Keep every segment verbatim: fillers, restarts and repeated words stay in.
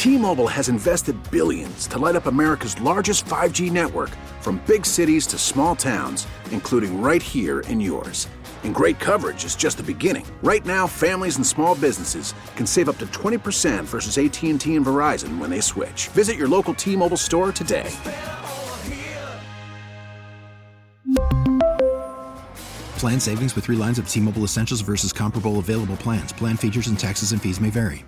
T-Mobile has invested billions to light up America's largest five G network, from big cities to small towns, including right here in yours. And great coverage is just the beginning. Right now, families and small businesses can save up to twenty percent versus A T and T and Verizon when they switch. Visit your local T-Mobile store today. Plan savings with three lines of T-Mobile Essentials versus comparable available plans. Plan features and taxes and fees may vary.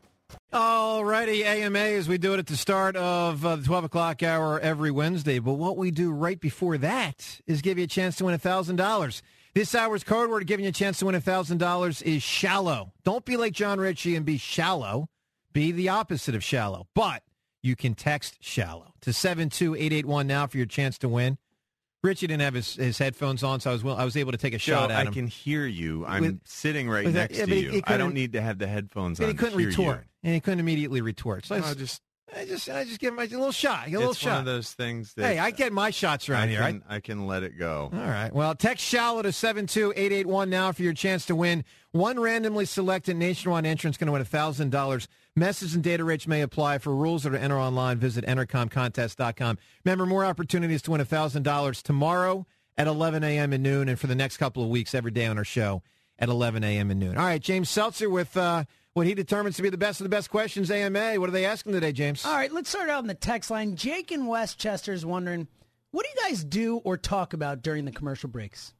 All righty, A M A, as we do it at the start of uh, the twelve o'clock hour every Wednesday. But what we do right before that is give you a chance to win one thousand dollars. This hour's code word giving you a chance to win one thousand dollars is shallow. Don't be like John Ritchie and be shallow. Be the opposite of shallow. But you can text shallow to seven two eight eight one now for your chance to win. Richie didn't have his, his headphones on, so I was I was able to take a shot Joe, at him. I can hear you. I'm With, sitting right that, next yeah, to he, you. he I don't need to have the headphones on. He couldn't to hear retort, you. and he couldn't immediately retort. So I No, just, just, I just, I just give him a little shot. A little it's shot. one of those things that Hey, I get my shots around I here. can, I, I can let it go. All right. Well, text shallow to seven two eight eight one now for your chance to win. One randomly selected nationwide entrant is going to win one thousand dollars. Message and data rates may apply. For rules or to enter online, visit entercom contest dot com. Remember, more opportunities to win one thousand dollars tomorrow at eleven a.m. and noon, and for the next couple of weeks every day on our show at eleven a.m. and noon. All right, James Seltzer with uh, what he determines to be the best of the best questions, A M A. What are they asking today, James? All right, let's start out on the text line. Jake in Westchester is wondering, what do you guys do or talk about during the commercial breaks?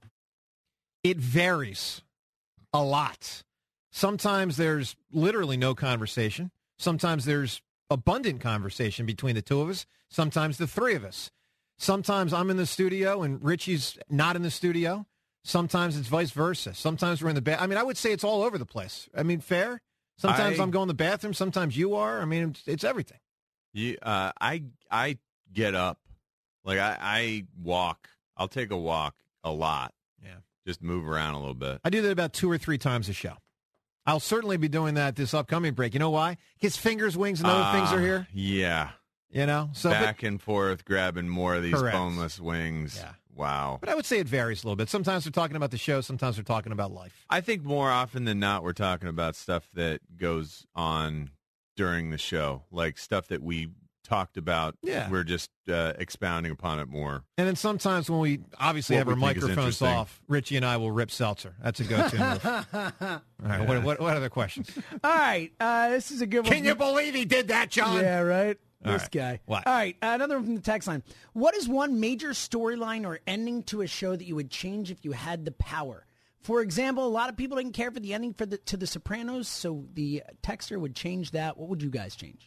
It varies a lot. Sometimes there's literally no conversation. Sometimes there's abundant conversation between the two of us. Sometimes the three of us. Sometimes I'm in the studio and Richie's not in the studio. Sometimes it's vice versa. Sometimes we're in the bath. I mean, I would say it's all over the place. I mean, fair? Sometimes I, I'm going to the bathroom. Sometimes you are. I mean, it's, it's everything. You, uh, I I get up. Like, I, I walk. I'll take a walk a lot. Yeah. Just move around a little bit. I do that about two or three times a show. I'll certainly be doing that this upcoming break. You know why? His fingers, wings, and other uh, things are here. Yeah. You know? so Back but, and forth, grabbing more of these correct. boneless wings. Yeah. Wow. But I would say it varies a little bit. Sometimes we're talking about the show. Sometimes we're talking about life. I think more often than not, we're talking about stuff that goes on during the show, like stuff that we talked about. Yeah. We're just uh, expounding upon it more. And then sometimes when we obviously What have we our think is microphones interesting. off, Richie and I will rip seltzer. That's a go-to move. All right. Yeah. What, what, what other questions? All right, uh, this is a good one. Can you believe he did that, John? Yeah, right? All This right. guy. What? All right, uh, another one from the text line. What is one major storyline or ending to a show that you would change if you had the power? For example, a lot of people didn't care for the ending for the to The Sopranos, so the texter would change that. What would you guys change?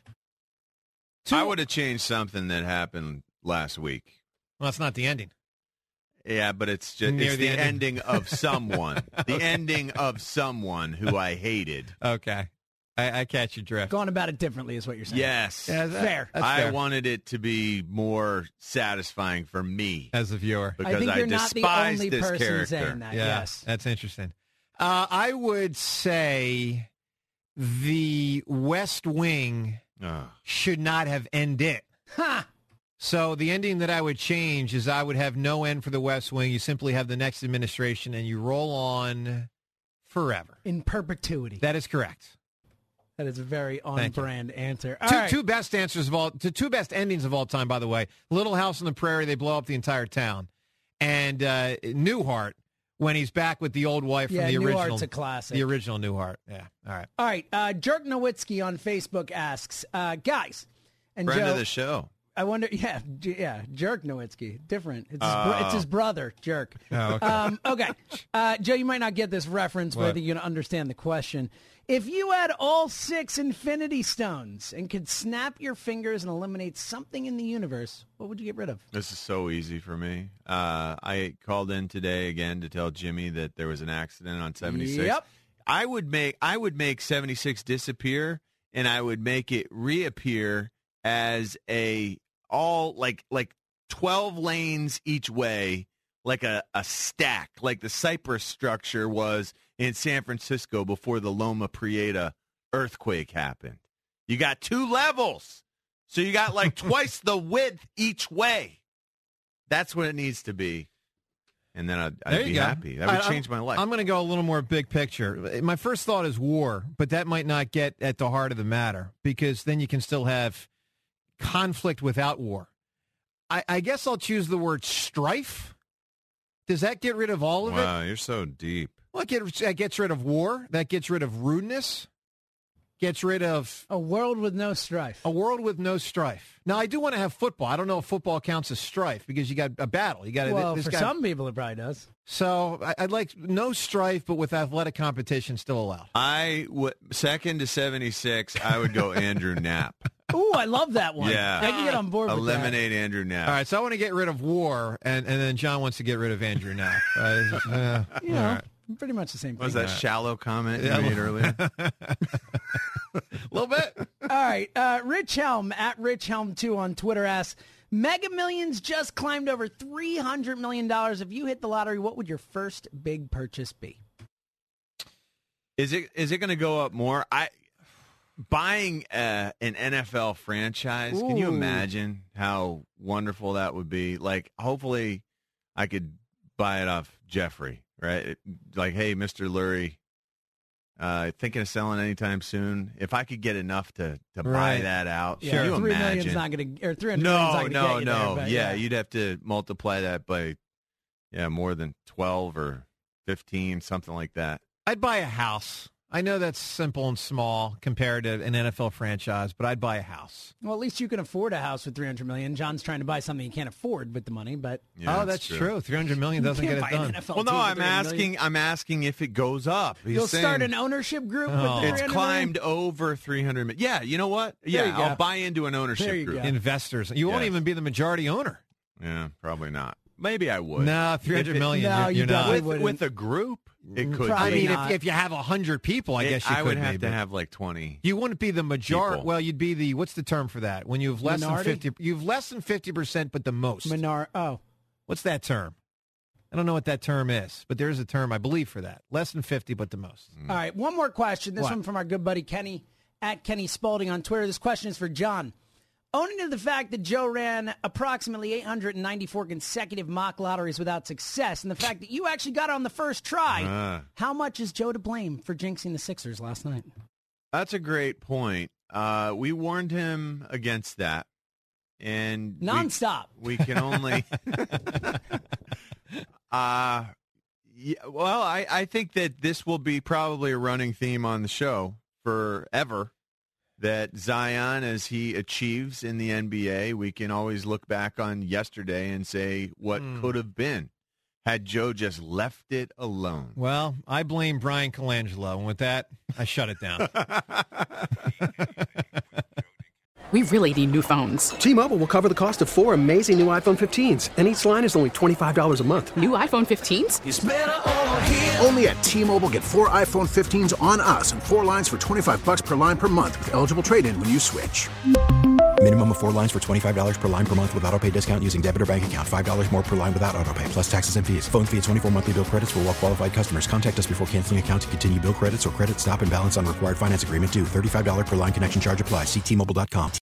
Two- I would have changed something that happened last week. Well, that's not the ending. Yeah, but it's just Near it's the the, ending. ending of someone. The Okay. ending of someone who I hated. Okay. I, I catch your drift. Going about it differently is what you're saying. Yes. Yeah, that- Fair. That's I fair. wanted it to be more satisfying for me As a viewer. because I think you're not the despise only this person character. saying that. Yeah, Yes. that's interesting. Uh, I would say the West Wing Ugh. should not have ended. Ha! So the ending that I would change is I would have no end for the West Wing. You simply have the next administration and you roll on forever. In perpetuity. That is correct. That is a very Thank you. on-brand answer. All Two, right. two best answers of all, the two best endings of all time, by the way. Little House on the Prairie, they blow up the entire town. And uh, Newhart, when he's back with the old wife Yeah, from the Newhart's original. a classic. The original Newhart. Yeah. All right. All right. Uh, Jerk Nowitzki on Facebook asks, uh, guys, and Friend Joe, of the show. I wonder, yeah, J- yeah, Jerk Nowitzki, different. It's his, Oh. bro- it's his brother, Jerk. Oh, okay. Um, okay. Uh, Joe, you might not get this reference, but I What? think you're going to understand the question. If you had all six Infinity Stones and could snap your fingers and eliminate something in the universe, what would you get rid of? This is so easy for me. Uh, I called in today again to tell Jimmy that there was an accident on seventy-six. Yep. I would make I would make seventy-six disappear, and I would make it reappear as a all like like twelve lanes each way, like a, a stack, like the Cypress structure was in San Francisco before the Loma Prieta earthquake happened. You got two levels, so you got like twice the width each way. That's what it needs to be. and then I'd, There I'd you be go. happy. That All would right, change I'm, my life. I'm going to go a little more big picture. My first thought is war, but that might not get at the heart of the matter because then you can still have conflict without war. I, I guess I'll choose the word strife. Does that get rid of all of it? Wow, you're so deep. Well, it gets, that gets rid of war. That gets rid of rudeness. Gets rid of A world with no strife. a world with no strife. Now, I do want to have football. I don't know if football counts as strife because you got a battle. You got Well, this for guy. some people, it probably does. So I, I'd like no strife, but with athletic competition still allowed. I would second to seventy-six. I would go Andrew Knapp. Ooh, I love that one. Yeah. I can get on board with Eliminate Andrew Knapp. All right, so I want to get rid of war, and, and then John wants to get rid of Andrew now. Uh, uh, that. You know, all right. pretty much the same thing. What was that shallow comment Yeah. you made earlier? A little bit. All right. Uh, Rich Helm, at Rich Helm two on Twitter, asks, Mega Millions just climbed over three hundred million dollars. If you hit the lottery, what would your first big purchase be? Is it is it going to go up more? I buying uh, an N F L franchise. Can you Ooh. imagine how wonderful that would be? Like, hopefully, I could buy it off Jeffrey. Right? It- like, hey, Mister Lurie, uh, thinking of selling anytime soon? If I could get enough to to buy Right. that out, Yeah, can you three imagine? million's not going to, or three hundred million's No, not no, going to get you no. there, but yeah, you'd have to multiply that by, yeah, more than twelve or fifteen, something like that. I'd buy a house. I know that's simple and small compared to an N F L franchise, but I'd buy a house. Well, at least you can afford a house with three hundred million dollars. John's trying to buy something he can't afford with the money, but Yeah, oh, that's true. three hundred million dollars you doesn't can't get buy it an done. N F L Well, no, team for I'm three hundred million asking. I'm asking if it goes up. He's You'll start saying an ownership group Oh. with the It's three hundred climbed over three hundred million. Yeah, you know what? Yeah, you go. I'll buy into an ownership There you group. go. Investors. You won't Yes. even be the majority owner. Yeah, probably not. Maybe I would. No, three hundred If it- million. No, you're, you you're not. definitely with, wouldn't. with a group, it could. Probably I be. mean, not. if, if you have a hundred people, I It- guess you I could would have maybe. to have like twenty. You wouldn't be the majority. People. Well, you'd be the what's the term for that? When you have less Minority? than fifty, you've less than fifty percent, but the most. Minar- oh, What's that term? I don't know what that term is, but there is a term I believe for that. Less than fifty, but the most. all right. One more question. This What? one from our good buddy Kenny, at Kenny Spalding on Twitter. This question is for John. Owning to the fact that Joe ran approximately eight hundred ninety-four consecutive mock lotteries without success, and the fact that you actually got it on the first try, Ah. how much is Joe to blame for jinxing the Sixers last night? That's a great point. Uh, we warned him against that, and we- Nonstop. We, can only. uh yeah, well, I, I think that this will be probably a running theme on the show forever. That Zion, as he achieves in the N B A, we can always look back on yesterday and say what Hmm. could have been had Joe just left it alone. Well, I blame Brian Colangelo, and with that, I shut it down. We really need new phones. T-Mobile will cover the cost of four amazing new iPhone fifteens, and each line is only twenty-five dollars a month. New iPhone fifteens? Only at T-Mobile, get four iPhone fifteens on us and four lines for twenty-five bucks per line per month with eligible trade-in when you switch. Minimum of four lines for twenty-five dollars per line per month with autopay discount using debit or bank account. five dollars more per line without autopay, plus taxes and fees. Phone fee at twenty-four monthly bill credits for well-qualified customers. Contact us before canceling account to continue bill credits or credit stop and balance on required finance agreement due. thirty-five dollars per line connection charge applies. See T Mobile dot com.